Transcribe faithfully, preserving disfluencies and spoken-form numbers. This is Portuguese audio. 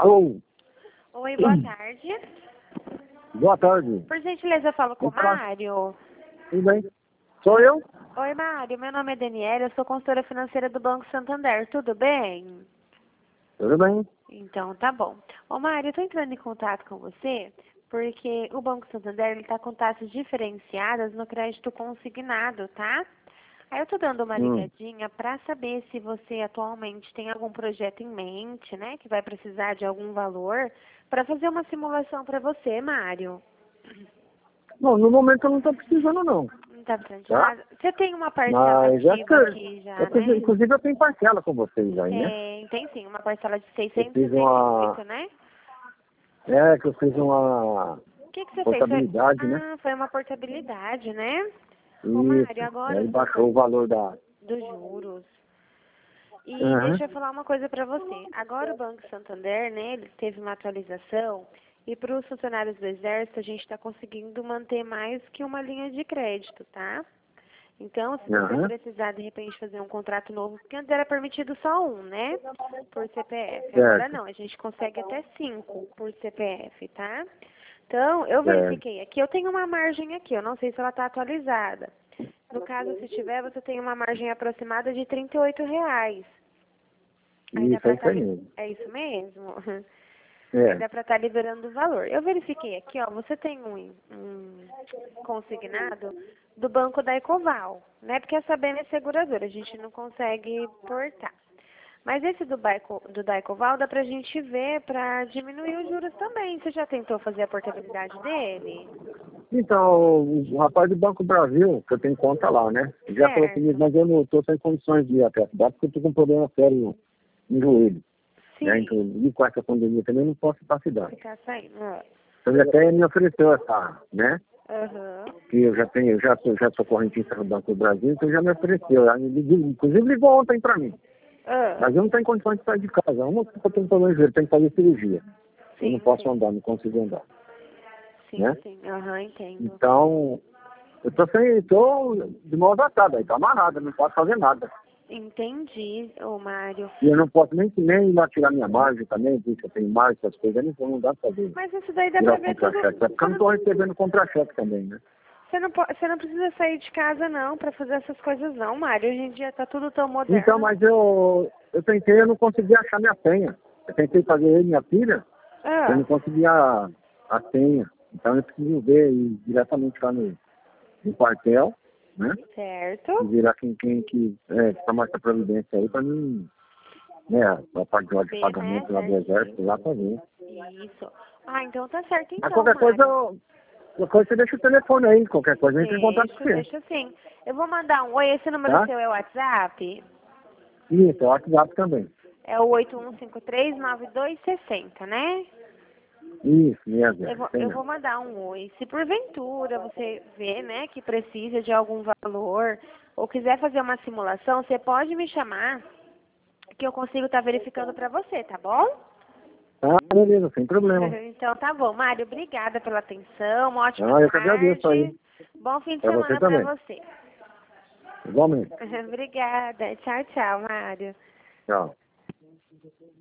Alô? Oi, boa tarde. Boa tarde. Por gentileza, eu falo com o Opa. Mário. Tudo bem? Sou eu? Oi, Mário. Meu nome é Daniela, eu sou consultora financeira do Banco Santander. Tudo bem? Tudo bem. Então, tá bom. Ô, Mário, eu tô entrando em contato com você porque o Banco Santander está com taxas diferenciadas no crédito consignado, tá? Aí eu tô dando uma Hum. ligadinha para saber se você atualmente tem algum projeto em mente, né, que vai precisar de algum valor, para fazer uma simulação para você, Mário. Bom, no momento eu não estou precisando, não. Não tá precisando de Tá? nada? Você tem uma parcela Mas é que, ativa aqui já, eu, né? inclusive, eu tenho parcela com vocês aí, né? Tem, tem sim, uma parcela de Eu seiscentos e fiz setenta e uma... oito, né? É, que eu fiz uma O que, que você fez? Foi... portabilidade, né? Ah, foi uma portabilidade, né? Ô, Mário, Isso. E agora aí o baixou o Santander valor da... dos juros. E Aham. deixa eu falar uma coisa para você. Agora o Banco Santander, né, ele teve uma atualização e para os funcionários do Exército a gente está conseguindo manter mais que uma linha de crédito, tá? Então, se você Aham. precisar de repente fazer um contrato novo, porque antes era permitido só um, né, por C P F. Agora Certo. não, a gente consegue até cinco por C P F, tá? Então, eu Certo. verifiquei aqui, eu tenho uma margem aqui, eu não sei se ela está atualizada. No caso, se tiver, você tem uma margem aproximada de trinta e oito reais. Aí dá Isso, pra é isso estar aí li... mesmo. É isso mesmo? Aí É. dá pra estar liberando o valor. Eu verifiquei aqui, ó, você tem um, um consignado do banco da Ecoval, né? Porque essa B M é seguradora, a gente não consegue portar. Mas esse do, Baico, do da Ecoval dá pra gente ver pra diminuir os juros também. Você já tentou fazer a portabilidade dele? Então, o rapaz do Banco Brasil, que eu tenho conta lá, né? Já falou comigo, Certo. mas eu não estou sem condições de ir até a cidade, porque eu estou com um problema sério no, no joelho. Né? Sim. Então, e com essa pandemia também não posso ir para a cidade. Ficar saindo. ó. Então, ele até me ofereceu essa, né? Aham. Que eu já tenho, eu já sou, já sou correntista do Banco do Brasil, então já me ofereceu. Aí ele ligou- Inclusive ligou ontem para mim. Ah, Mas eu não tenho condições de sair de casa. Uma porque eu tenho problema de joelho, tenho que fazer cirurgia. Eu não sim, posso sim. andar, não consigo andar. Sim, Né? sim. Aham, entendo. Então, eu tô sem, tô de mãos atadas, aí tá amarrada, não posso fazer nada. Entendi, ô Mário. E eu não posso nem, nem ir lá tirar minha margem também, porque eu tenho margem, essas coisas, não, não dá pra fazer. Mas isso daí dá Tirar pra o ver tudo. contra-cheque. É porque Você eu não não, tô recebendo contra-cheque também, né? você, não, po- você não precisa sair de casa não pra fazer essas coisas não, Mário. Hoje em dia tá tudo tão Então, moderno. mas eu, eu tentei, eu não consegui achar minha senha. Eu tentei fazer eu e minha filha, eu Ah, não consegui a, a senha. Então eu preciso ver ir diretamente lá no, no quartel, né? E certo. virar quem, quem que é, tomar essa providência aí pra mim, né? A parte de ordem de Ver, né, pagamento lá do exército, certinho. lá pra ver. Isso. Ah, então tá certo Mas então, qualquer coisa, Mário. eu, qualquer coisa você deixa o telefone aí, qualquer coisa eu entro em contato com Deixa, você, deixa sim. Eu vou mandar um oi, esse número tá? seu é o WhatsApp? Isso, é o WhatsApp também. É o oito um cinco três nove dois seis zero, né? Isso, mesmo, Eu vou, tem eu não. vou mandar um oi. Se porventura você vê, né, que precisa de algum valor ou quiser fazer uma simulação, você pode me chamar que eu consigo estar verificando para você, tá bom? Ah, beleza, sem problema. Então tá bom. Mário, obrigada pela atenção. Uma ótima Ah, eu que agradeço aí. tarde. Bom fim de Pra você semana para também. você. Igualmente. Obrigada. Tchau, tchau, Mário. Tchau.